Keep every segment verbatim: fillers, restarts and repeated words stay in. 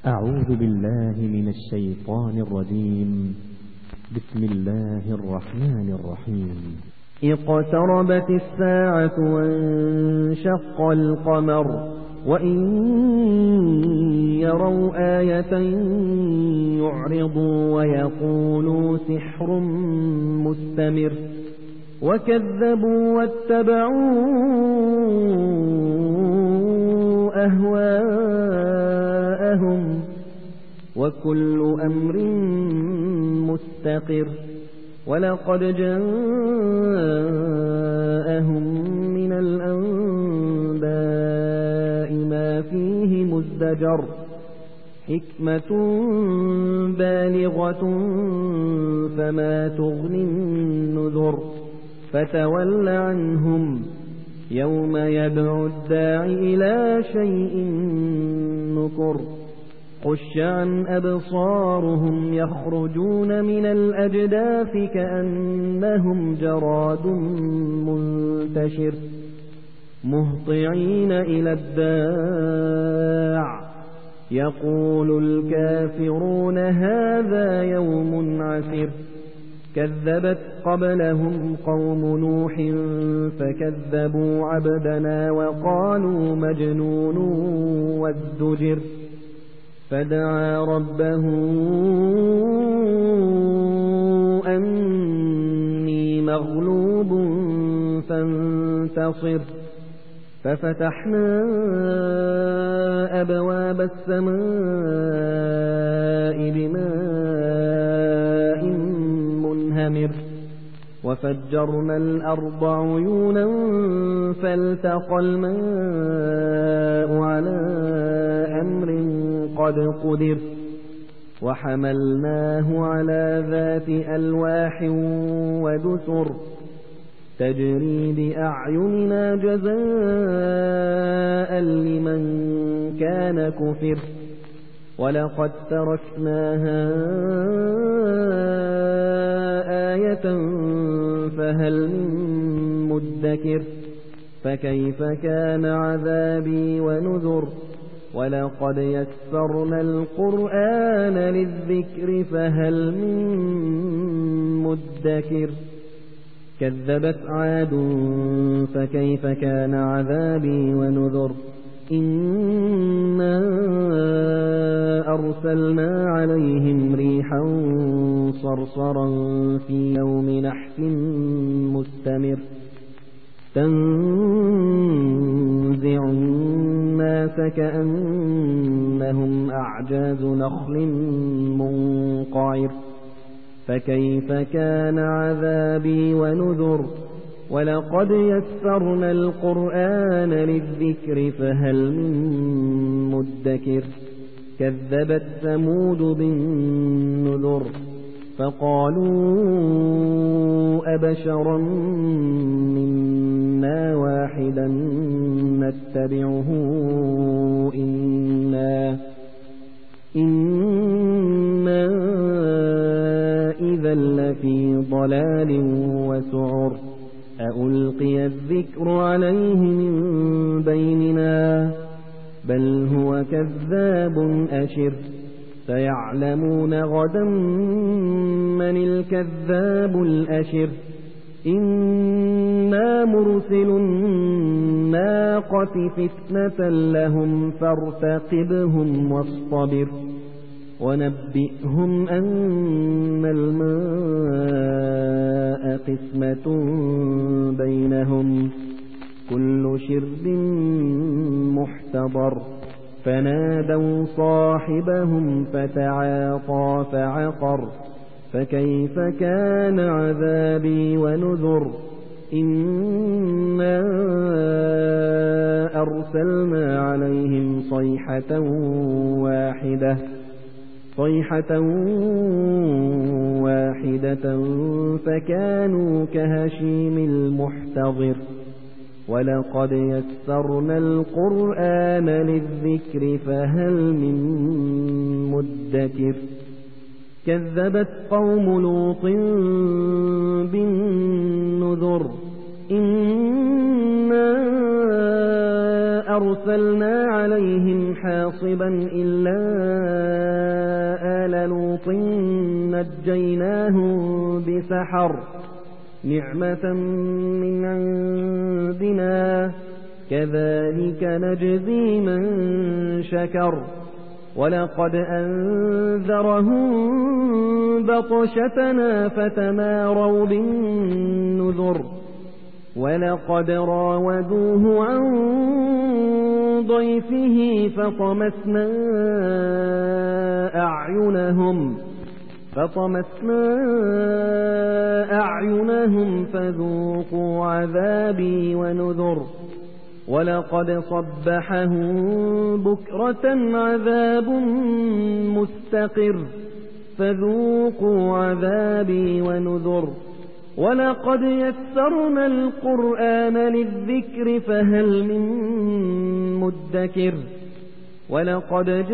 أعوذ بالله من الشيطان الرجيم. بسم الله الرحمن الرحيم. اقتربت الساعة وانشق القمر وإن يروا آية يعرضوا ويقولوا سحر مستمر وكذبوا واتبعوا أهواءهم وكل أمر مستقر ولقد جاءهم من الأنباء ما فيه مزدجر حكمة بالغة فما تغني النذر فتول عنهم يوم يدعو الداعي إلى شيء نكر خش عن أبصارهم يخرجون من الأجداث كأنهم جراد منتشر مهطعين إلى الداع يقول الكافرون هذا يوم عسر كذبت قبلهم قوم نوح فكذبوا عبدنا وقالوا مجنون وازدجر فدعا ربه أني مغلوب فانتصر ففتحنا أبواب السماء بماء منهمر وفجرنا الأرض عيونا فالتقى الماء على أمر قد قدر وحملناه على ذات ألواح ودسر تجري بأعيننا جزاء لمن كان كفر ولقد تركناها آية فهل من مدكر فكيف كان عذابي ونذر ولقد يسرنا القرآن للذكر فهل من مدكر كذبت عاد فكيف كان عذابي ونذر إنا أرسلنا عليهم ريحا صرصرا في يوم نحس مستمر تنزع الناس كأنهم أعجاز نخل منقعر فكيف كان عذابي ونذر ولقد يسرنا القرآن للذكر فهل من مدكر كذبت ثمود بالنذر فقالوا أبشرا منا واحدا نتبعه إنا إنا إذا لفي ضلال وسعر أألقي الذكر عليه من بيننا بل هو كذاب أشر سيعلمون غدا من الكذاب الأشر إنا مرسل الناقة فتنة لهم فارتقبهم واصطبر ونبئهم أن الماء قسمة بينهم كل شرب محتضر فنادوا صاحبهم فتعاطى فعقر فكيف كان عذابي ونذر إنا أرسلنا عليهم صيحة واحدة صيحة واحدة فكانوا كهشيم المحتضر ولقد يسرنا القرآن للذكر فهل من مدكر كذبت قوم لوط بالنذر إنا أرسلنا عليهم حاصبا إلا آل لوط نجيناهم بسحر نعمة من عندنا كذلك نجزي من شكر ولقد أنذرهم بطشتنا فتماروا بالنذر ولقد راودوه عن ضيفه فطمسنا أعينهم فطمسنا أعينهم فذوقوا عذابي ونذر ولقد صبحهم بكرة عذاب مستقر فذوقوا عذابي ونذر ولقد يسرنا القرآن للذكر فهل من مدكر ولقد جاء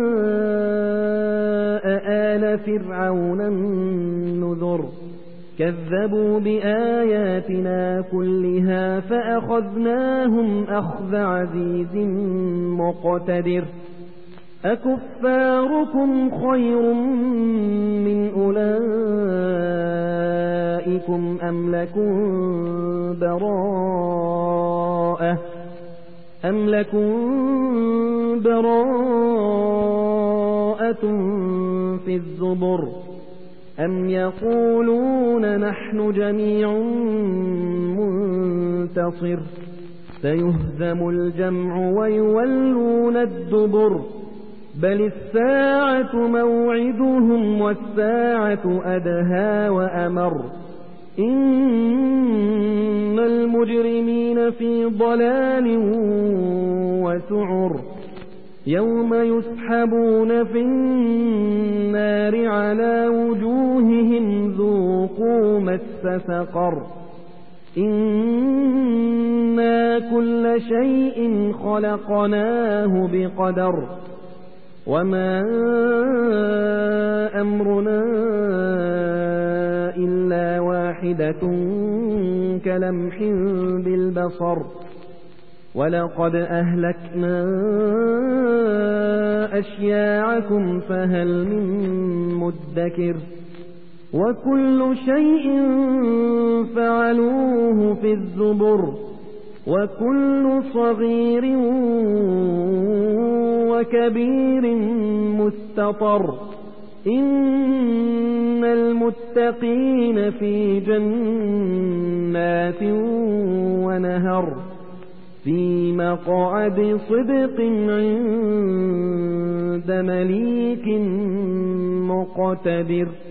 آل فرعون النذر كذبوا بآياتنا كلها فأخذناهم أخذ عزيز مقتدر أكفاركم خير من أولئكم أم لكم براءة أم لكم براءة في الزبر أم يقولون نحن جميع منتصر سيهزم الجمع ويولون الدبر بل الساعة موعدهم والساعة أدهى وأمر إن المجرمين في ضلال وسعر يوم يسحبون في النار على وجوههم ذوقوا مس سقر إنا كل شيء خلقناه بقدر وما أمرنا إلا واحدة كلمح بالبصر ولقد أهلكنا أشياعكم فهل من مدكر وكل شيء فعلوه في الزبر وكل صغير وكبير مستطر إن المتقين في جنات ونهر في مقعد صدق عند مليك مقتدر.